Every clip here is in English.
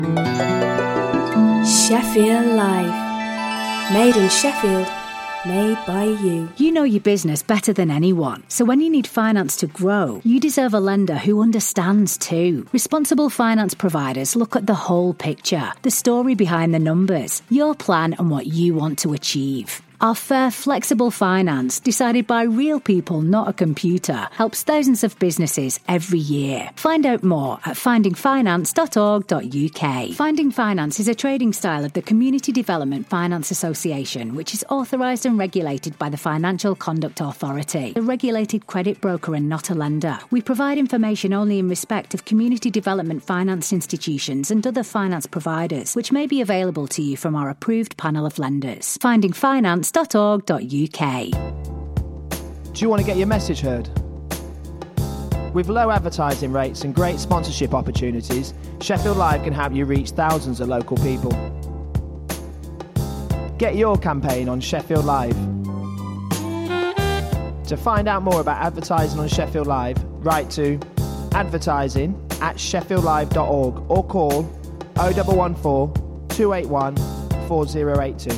Sheffield Live. Made in Sheffield. Made by you. You know your business better than anyone. So when you need finance to grow, you deserve a lender who understands too. Responsible finance providers look at the whole picture, the story behind the numbers, your plan and what you want to achieve. Our fair, flexible finance, decided by real people, not a computer, helps thousands of businesses every year. Find out more at findingfinance.org.uk. Finding Finance is a trading style of the Community Development Finance Association, which is authorised and regulated by the Financial Conduct Authority, a regulated credit broker and not a lender. We provide information only in respect of community development finance institutions and other finance providers, which may be available to you from our approved panel of lenders. Finding Finance. .org.uk. Do you want to get your message heard? With low advertising rates and great sponsorship opportunities, Sheffield Live can help you reach thousands of local people. Get your campaign on Sheffield Live. To find out more about advertising on Sheffield Live, write to advertising@sheffieldlive.org or call 0114 281 4082.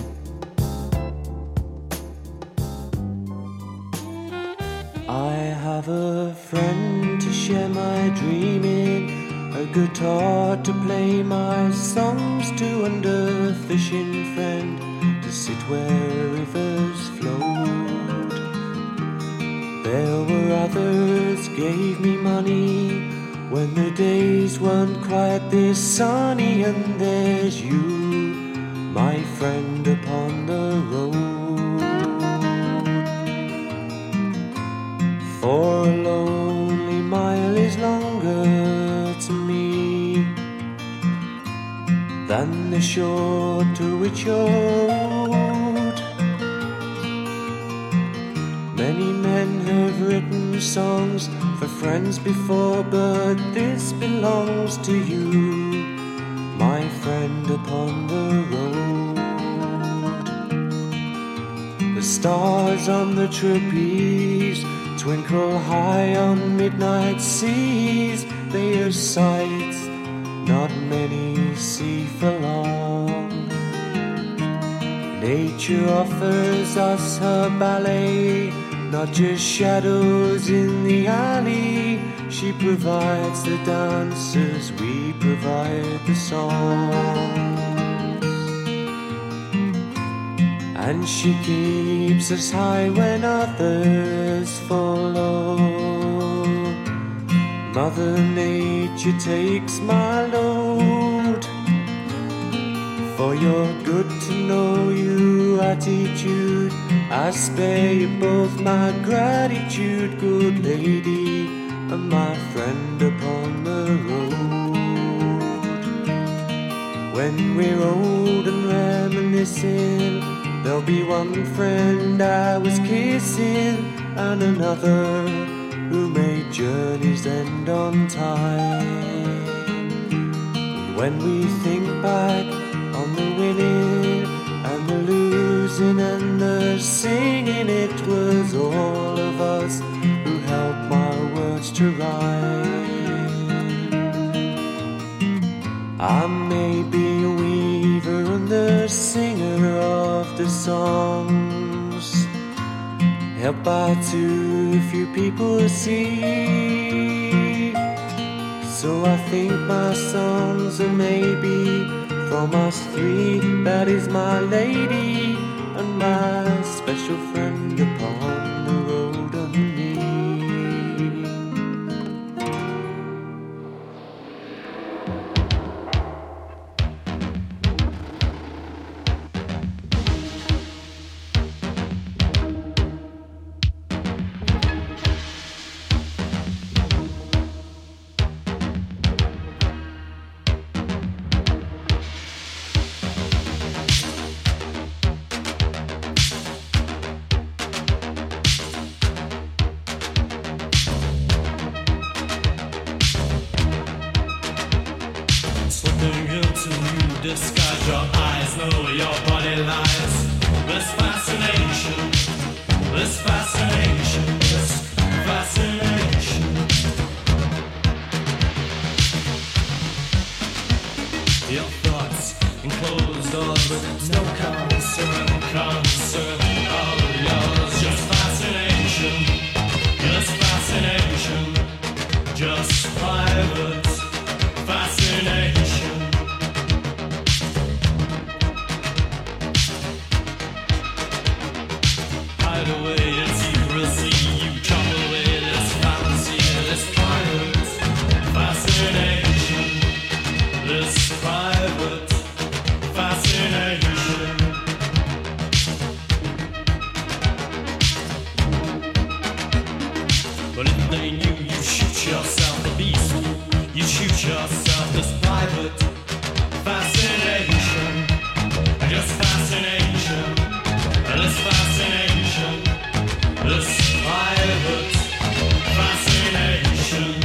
I have a friend to share my dream in, a guitar to play my songs to, and a fishing friend to sit where rivers float. There were others gave me money when the days weren't quite this sunny, and there's you, my friend upon the road. For a lonely mile is longer to me than the shore to which you're rowed. Many men have written songs for friends before, but this belongs to you, my friend upon the road. The stars on the trapeze twinkle high on midnight seas, they are sights not many see for long. Nature offers us her ballet, not just shadows in the alley. She provides the dancers, we provide the songs. And she keeps us high when others fall low. Mother Nature takes my load. For your good to know you attitude, I spare you both my gratitude, good lady, and my friend upon the road. When we're old and reminiscing, there'll be one friend I was kissing, and another who made journeys end on time. And when we think back on the winning and the losing and the singing, it was all of us who helped my words to rhyme. I may be a weaver and the singer of the songs, helped by too few people see. So I think my songs are maybe from us three. That is my lady and my special friend upon the road and me. Disguise your eyes, know your body lies. This fascination, this fascination, this fascination. your thoughts enclosed doors with no concern of yours. Just fascination, just private fascination. Hide away your secrecy, you chop away this fantasy, this private fascination, this private fascination. But if they knew you shoot yourself, the beast, you shoot yourself, this private fascination, just fascination, this fascination, this private fascination.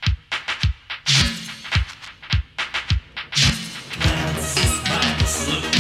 Look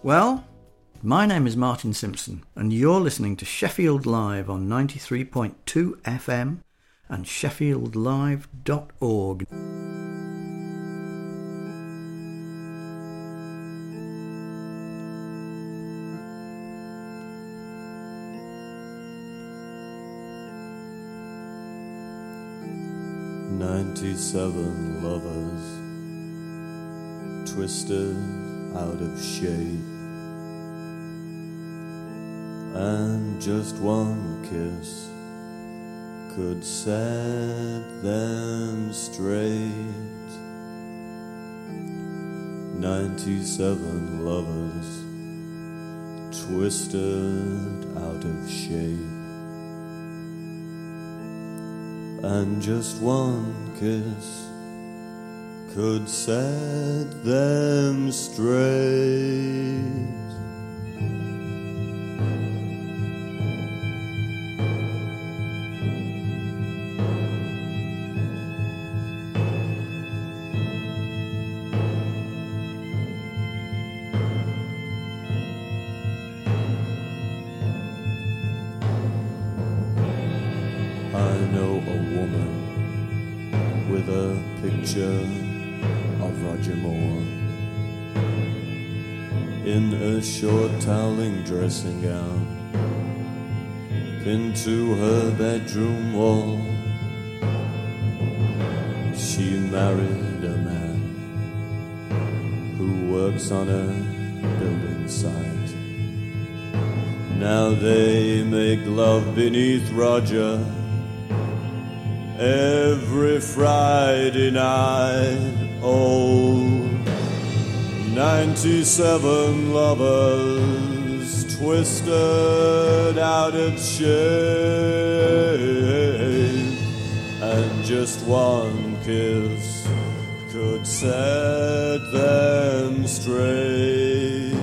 Well, my name is Martin Simpson, and you're listening to Sheffield Live on 93.2 FM and sheffieldlive.org. "97 lovers, twisted out of shape, and just one kiss could set them straight. 97 lovers, twisted out of shape, and just one kiss could set them straight. I know a woman with a picture of Roger Moore in a short toweling dressing gown pinned to her bedroom wall. She married a man who works on a building site. Now they make love beneath Roger every Friday night. Oh, 97 lovers twisted out of shape, and just one kiss could set them straight.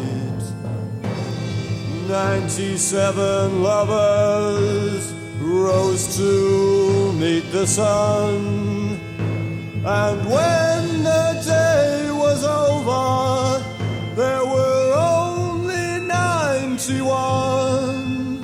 97 lovers rose to meet the sun, and when the day was over, there were only 91.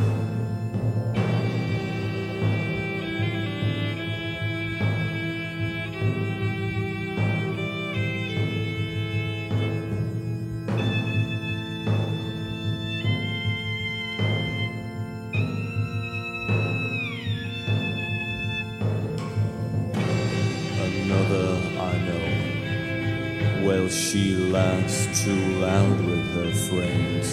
Another I know, well, she laughs too loud with her friends,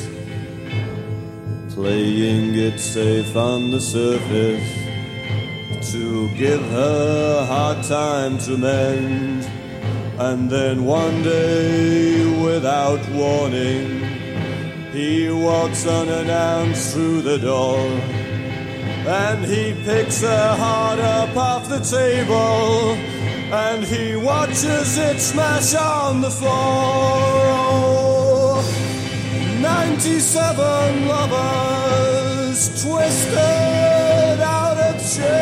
playing it safe on the surface to give her a hard time to mend. And then one day, without warning, he walks unannounced through the door, and he picks her heart up off the table, and he watches it smash on the floor. Oh, 97 lovers twisted out of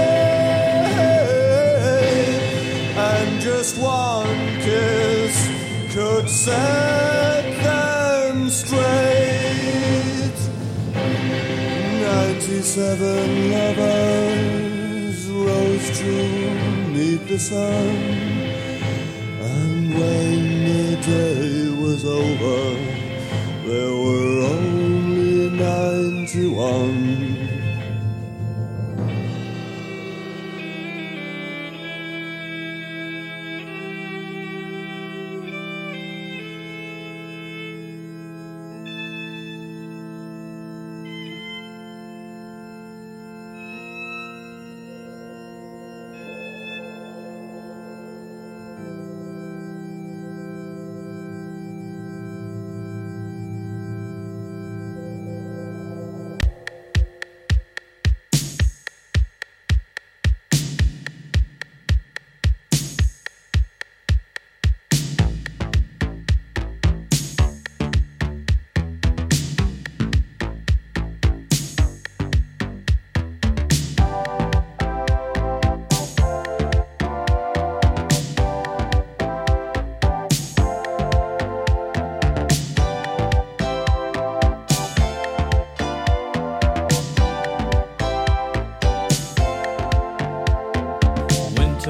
shape, and just one kiss could set them straight. 97 lovers rose to meet the sun, and when the day was over, there were only 91.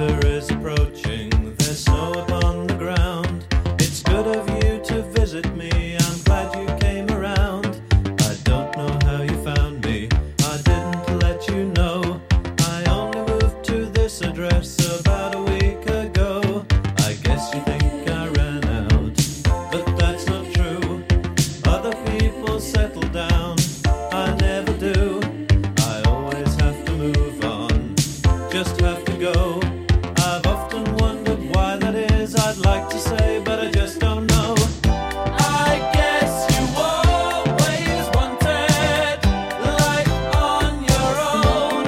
winter is approaching. There's snow upon the ground. It's good of you to visit me. I'm glad you came around. I don't know how you found me. I didn't let you know. I only moved to this address about a week ago. I guess you think I ran out, but that's not true. Other people settle down. I never do. I always have to move on. Just have to go. I've often wondered why that is. I'd like to say, but I just don't know. I guess you always wanted life on your own.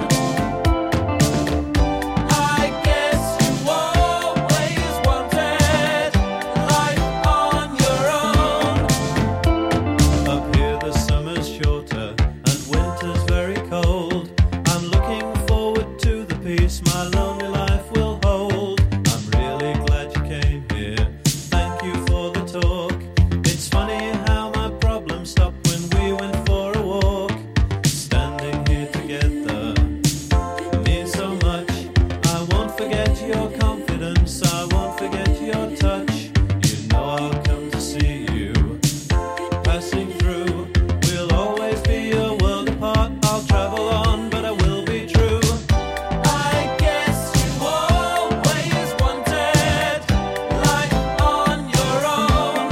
I guess you always wanted life on your own. Up here the summer's shorter and winter's very cold. I'm looking forward to the peace my lonely life will hold. I'm really glad you came here. Thank you for the talk. It's funny how my problems stopped when we went for a walk. Standing here together means so much. I won't forget your confidence. I won't forget your touch. You know I'll come to see you. Passing through, we'll always be a world apart. I'll travel on, but I will be true. I guess you always wanted life on your own.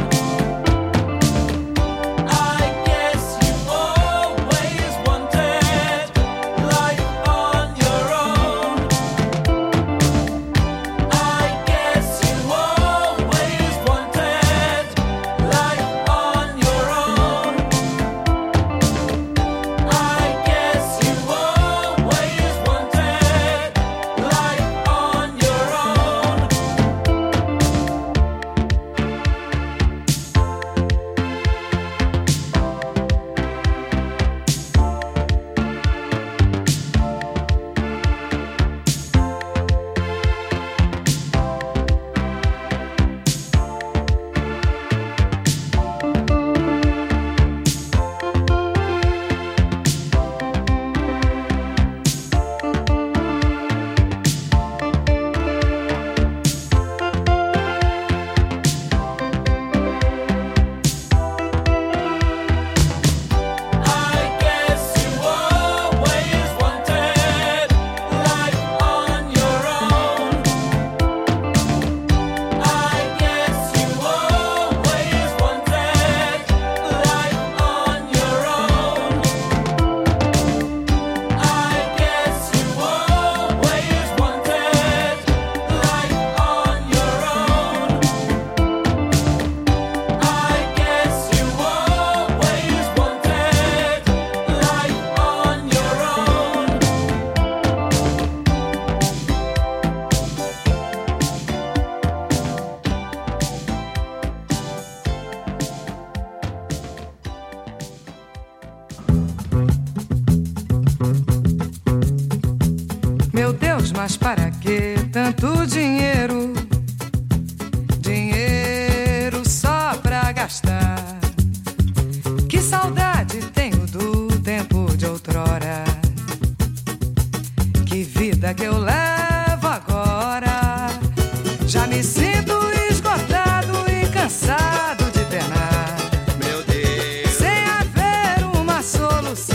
I guess you always wanted life on your own. I guess you always wanted life on your own. I guess you always wanted life on your own. I guess you always wanted life on your own. I guess you always wanted life on your own. I guess you always wanted life on your own. I guess you always wanted life on your own. Meu Deus, mas para que tanto dinheiro? Dinheiro só pra gastar. Que saudade tenho do tempo de outrora. Que vida que eu levo agora. Já me sinto esgotado e cansado de penar. Meu Deus. Sem haver uma solução.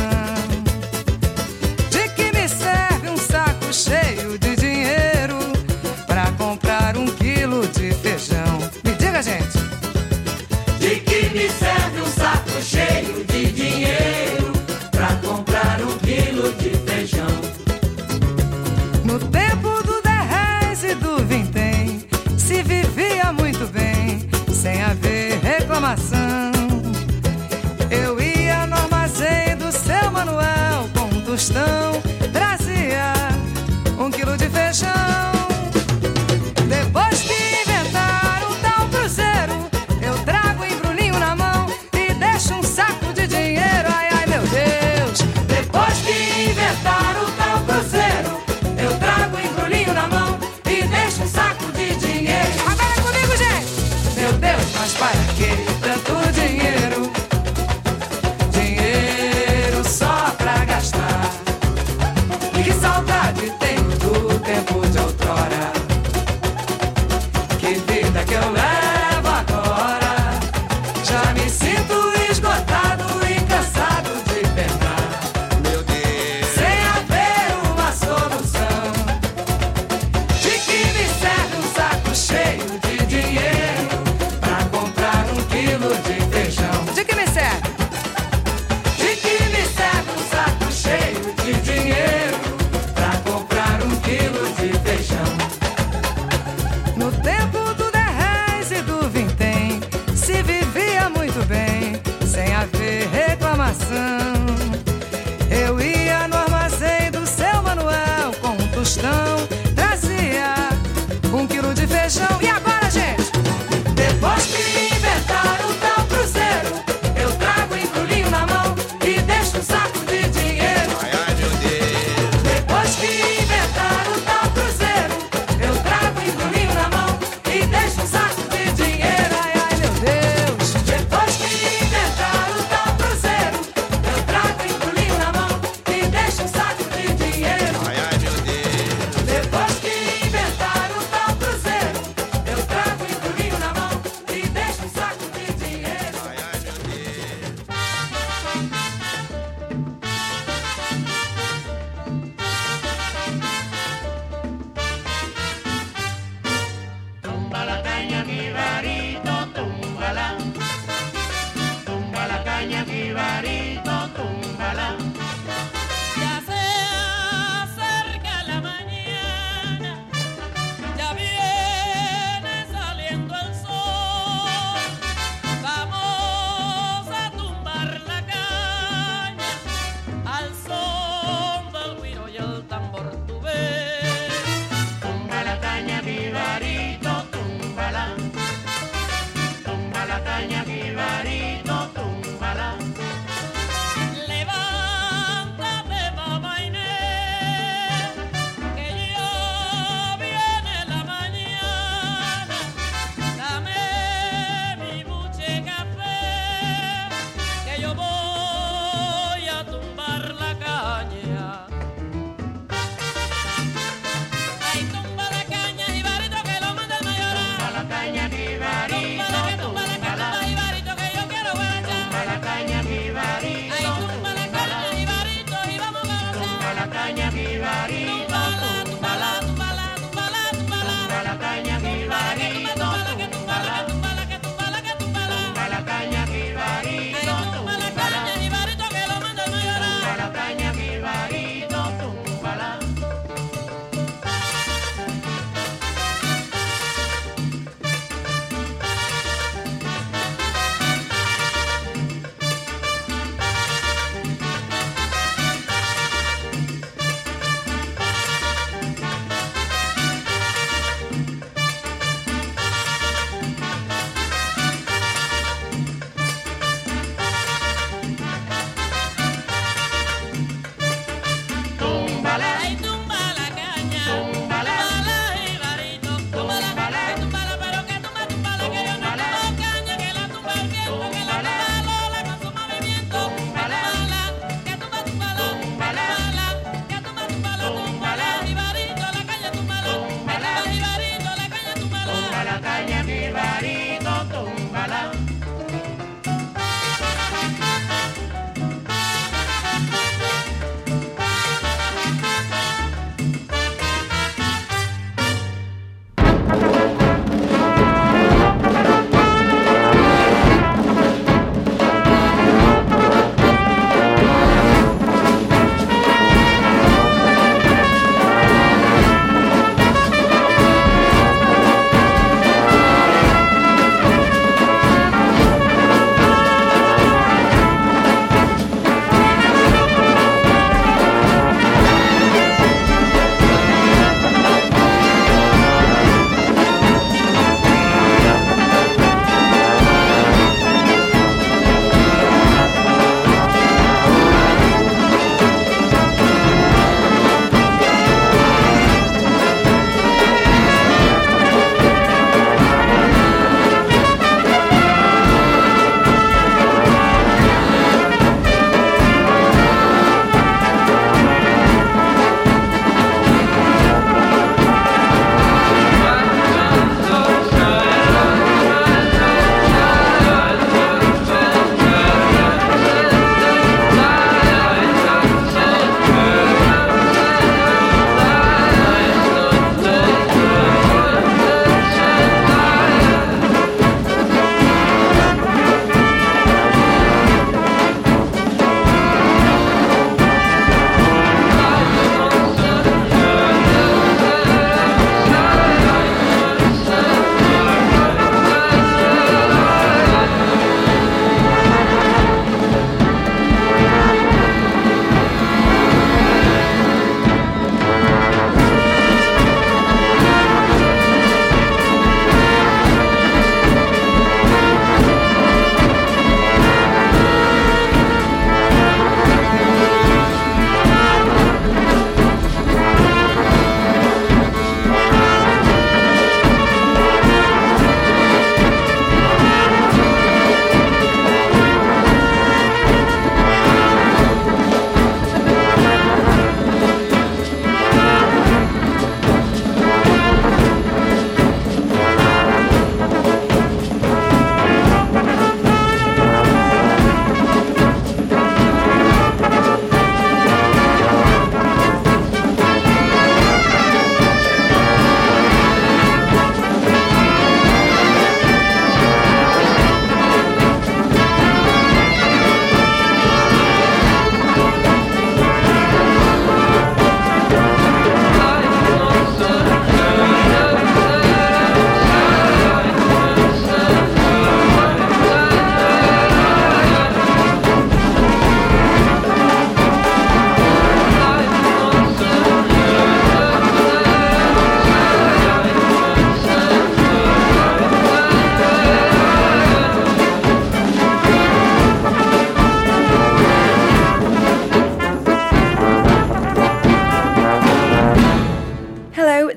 De que me serve um saco cheio de dinheiro pra comprar 1 quilo de feijão? Me diga, gente. De que me serve um saco cheio de dinheiro pra comprar 1 quilo de feijão? No tempo do 10 e do vintém se vivia muito bem, sem haver reclamação. Eu ia no armazém do seu Manuel com um tostão, trazia 1 quilo de feijão. Depois que inventaram o tal cruzeiro, eu trago o embrulhinho na mão e deixo um saco de dinheiro. Ai, ai, meu Deus. Depois que inventaram o tal cruzeiro, eu trago o embrulhinho na mão e deixo um saco de dinheiro. Agora é comigo, gente. Meu Deus, mas para que tanto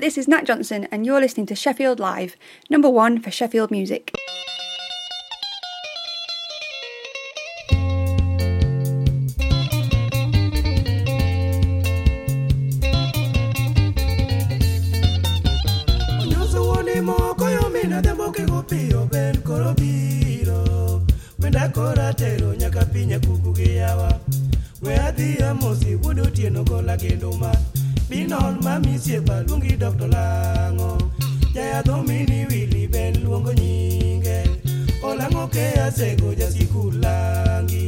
this is Nat Johnson and you're listening to Sheffield Live, number 1 for Sheffield music. Tero nyaka pinya kuku gi yawa we adhiya mosi wuodo tieno gola kendo ma binon mami siepa luongi Dr. Lango jayadho mini wili ben luongo nyinge olango ke asego jasikul langi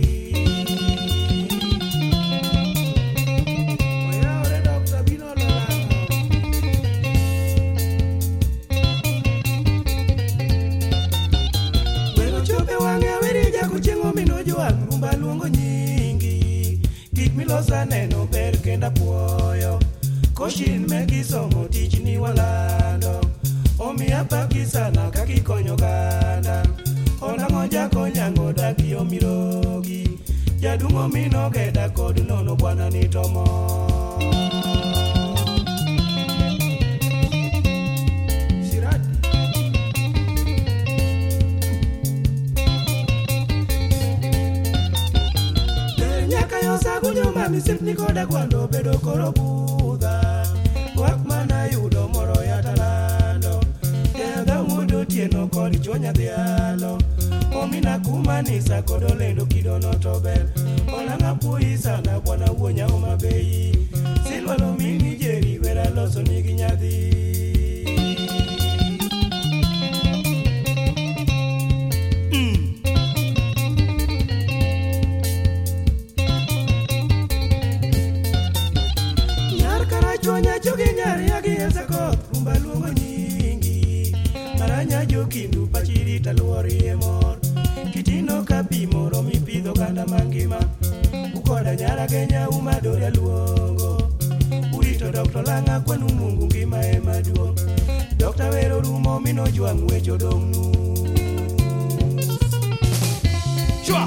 oyaore Dr. Binon Lango wero chope wange kuchengo mino jwang rumba luongo nyingi gik milosa neno ber kenda puoyo koshin me gisomo tich ni walando omiya paki sana kakikonyo ganda olango jakonyango daki omirogi jadungo mino geda kod nono bwana ni tomo misipni koda kwando bedo koro budha wak mana yudo moro ya talando kedha mudo tieno kod chonya dhialo omina kumanisa kod olendo kidono to ber olanga pui sana bwana wuonya umabei silwalo mini jeri wera loso nigi nyadhi rumba luongo nyingi maranya jokindu pachirita luorie mor kitino kapi moro mipidho ganda mangima ukoda nyara kenya umadore luongo urito Dr. Langa kwanu mungu ngima ema duong Dr. Wero rumo mino jwang wecho dongnu Chua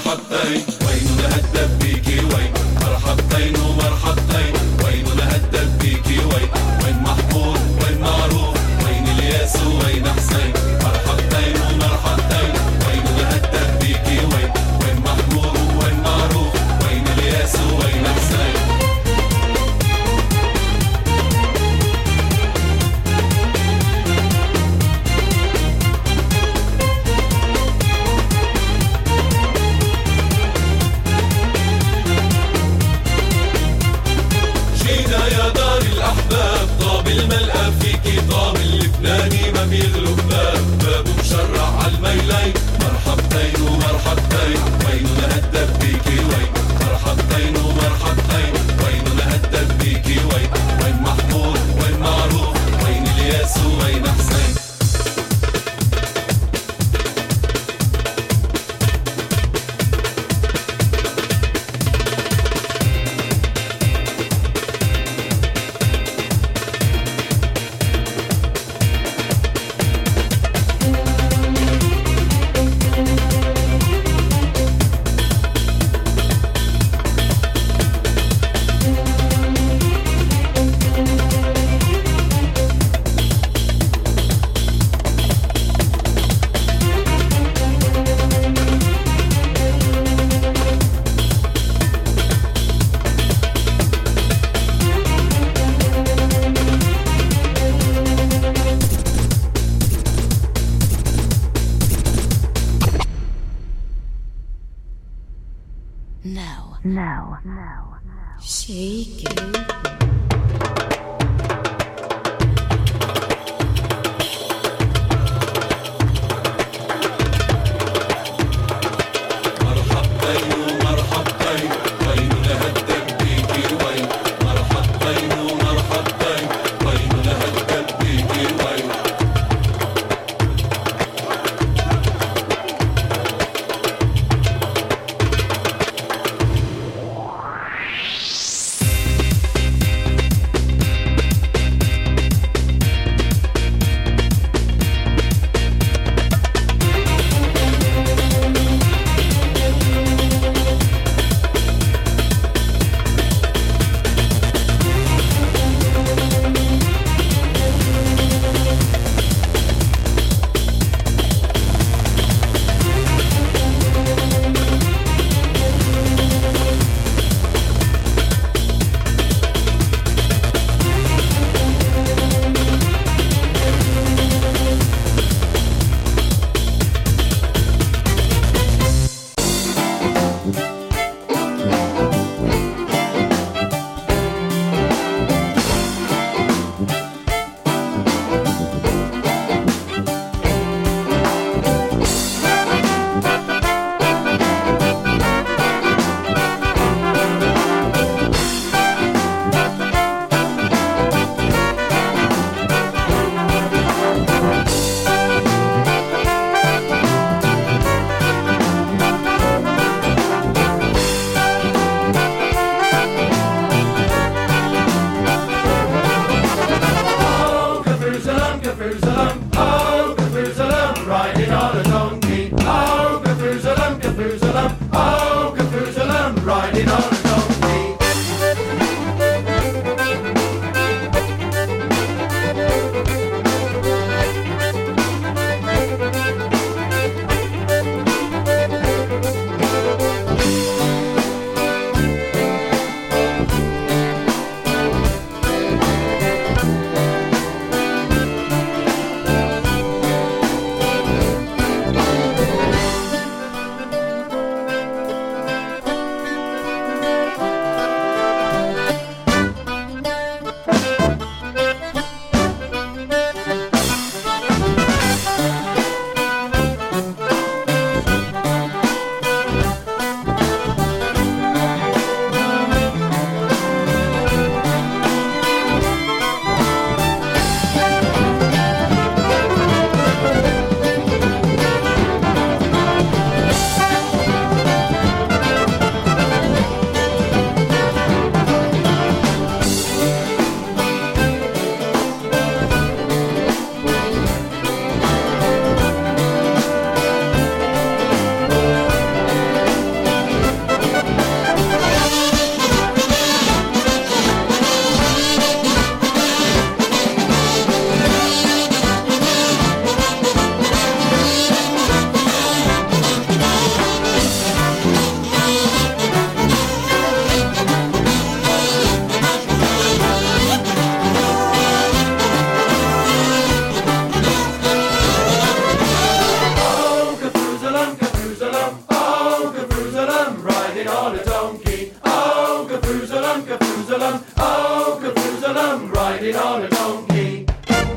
مرحبتين وين نهدد بيكي وين مرحبتين ومرحبتين وين نهدد بيكي وين محمود وين معروف وين الياس وين حسين مرحبتين ومرحبتين وين نهدد بيكي وين محمود وين معروف وين الياس وين حسين الأحباب طاب الملقى فيكي طاب اللبناني ما بيغلب بابه مشرع عالميلين مرحبتين ومرحبتين وين نهدد بيكي وين مرحبتين ومرحبتين وين نهدد بيكي وين محمود وين معروف وين الياس وين حسين No. Shake it. riding on a donkey. Oh, Kafoozalum, Kafoozalum, oh, Kafoozalum, riding on a donkey.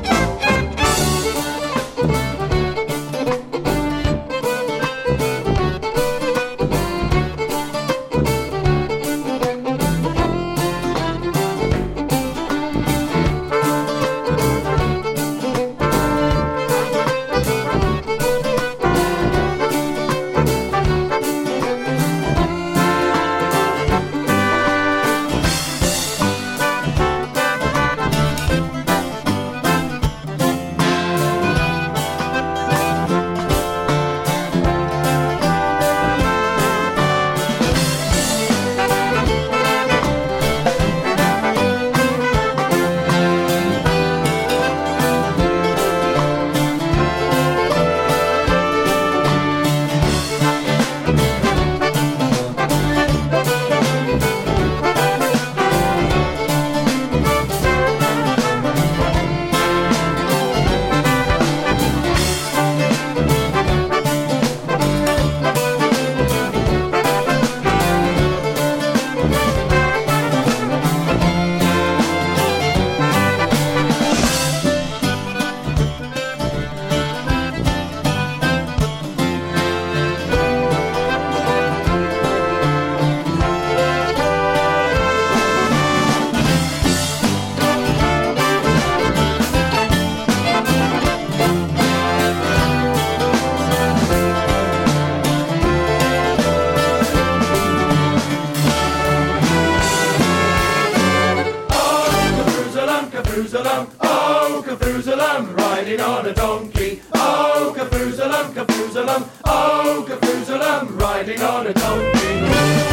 Kafoozalum, oh, Kafoozalum, riding on a donkey. Oh, Kafoozalum, Kafoozalum, oh, Kafoozalum, riding on a donkey.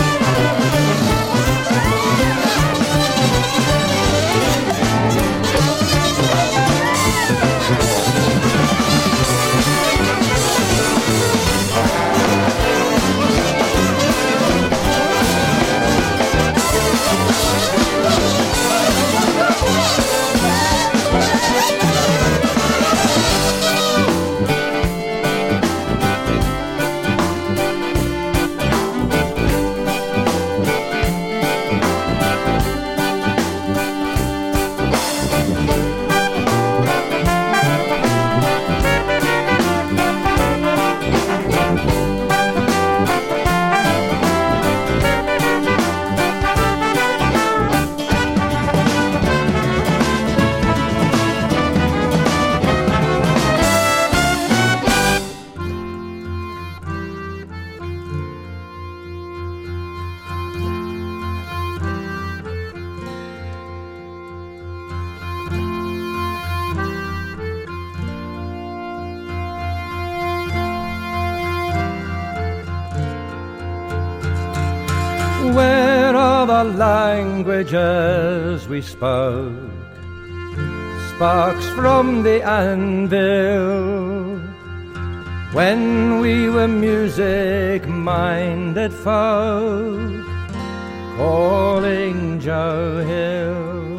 Where are the languages we spoke? Sparks from the anvil, when we were music-minded folk, calling Joe Hill,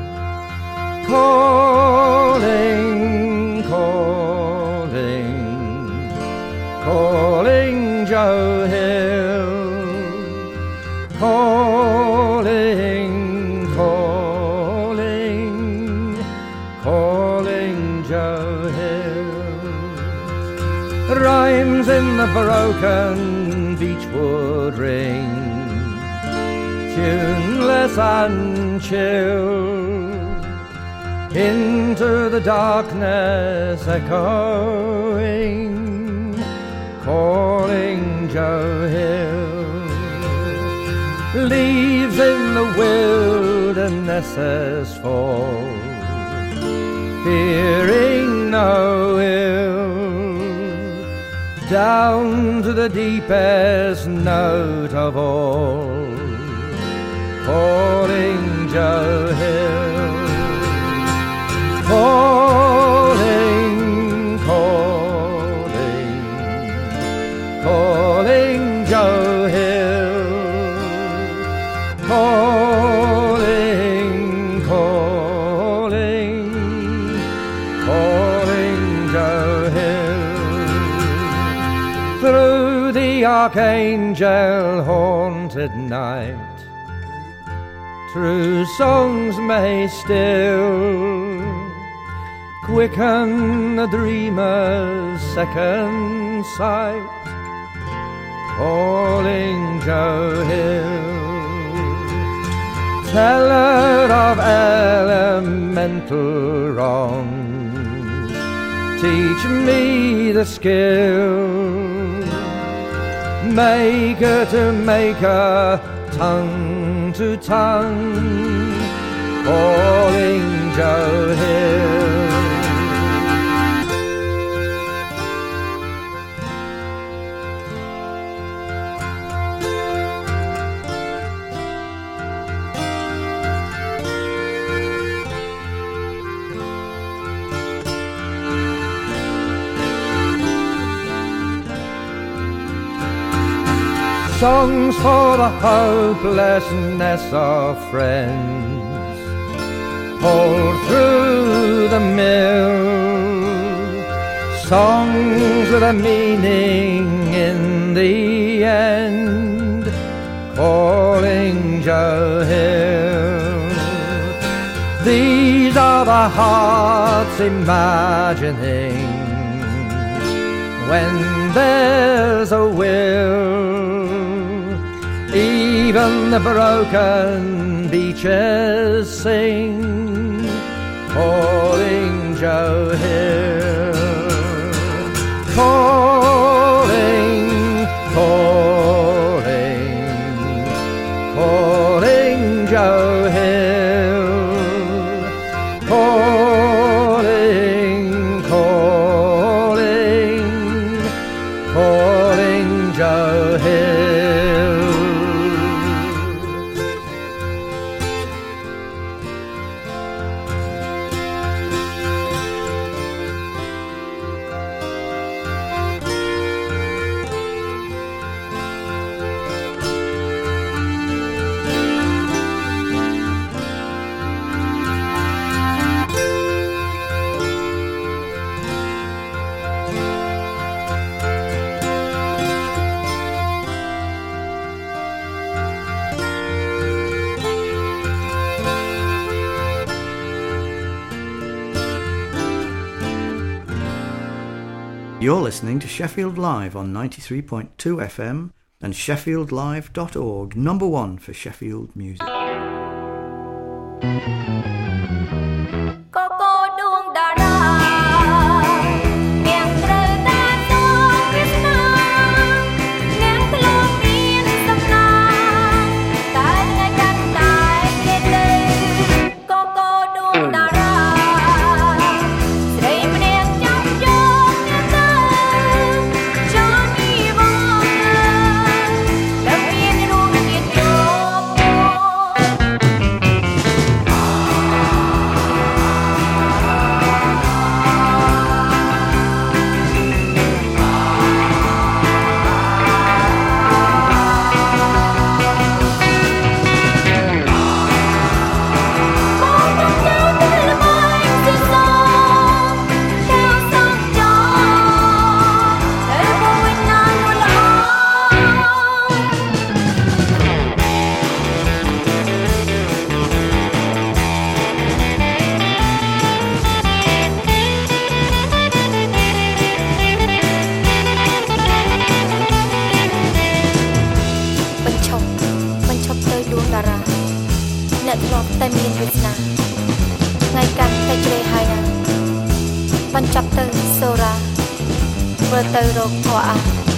calling, calling, calling Joe Hill. Calling, calling, calling Joe Hill. Rhymes in the broken beechwood ring, tuneless and chill, into the darkness echoing, calling Joe Hill. Leaves in the wildernesses fall, fearing no ill, down to the deepest note of all, calling Joe Hill, calling, calling, calling Joe Hill. Calling, calling, calling Joe Hill. Through the archangel horn haunted night. True songs may still quicken the dreamer's second sight, calling Joe Hill, teller of elemental wrong. Teach me the skill, maker to maker, tongue to tongue, calling Joe Hill. Songs for the hopelessness of friends, pulled through the mill. Songs with a meaning in the end, calling Joe Hill. These are the hearts imagining when there's a will. Even the broken beaches sing, calling Joe Hill. Calling, calling, calling Joe Hill. Calling, calling, calling Joe Hill. You're listening to Sheffield Live on 93.2 FM and sheffieldlive.org, number one for Sheffield music. បញ្ចប់ទៅសូរ៉ាធ្វើទៅរកធေါ်អា